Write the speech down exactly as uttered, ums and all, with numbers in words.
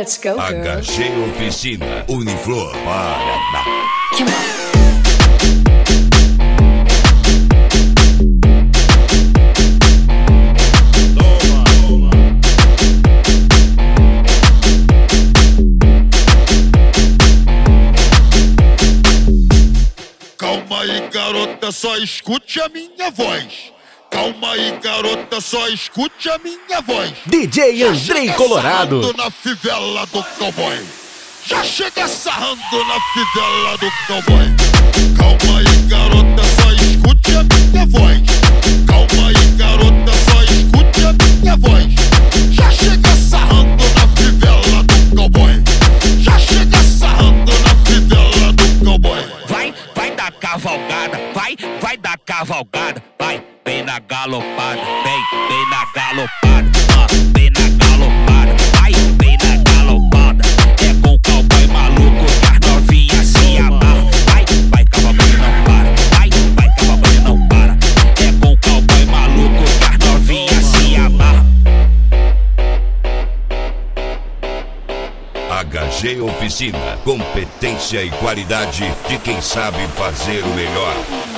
Let's go, girl. H G Oficina, Uniflor, Paraná. Come on. Calma aí, garota, só escute a minha voz. Calma aí, garota, só escute a minha voz. D J Andrei Colorado. Já chega sarrando na fivela do cowboy. Já chega sarrando na fivela do cowboy. Calma aí, garota, só escute a minha voz. Calma aí, garota, só escute a minha voz. Já chega sarrando na fivela do cowboy. Já chega sarrando na fivela do cowboy. Vai, vai dar cavalgada, vai, vai dar cavalgada, vai, vem na galopada, vem, vem na galopada, ah, vem na galopada, vai, vem na galopada, é com o cowboy maluco que as novinhas se amarram, vai, vai cavalgando não para, vai, vai cavalgando não para, é com o cowboy maluco que as novinhas se amarram. H G Oficina, competência e qualidade de quem sabe fazer o melhor.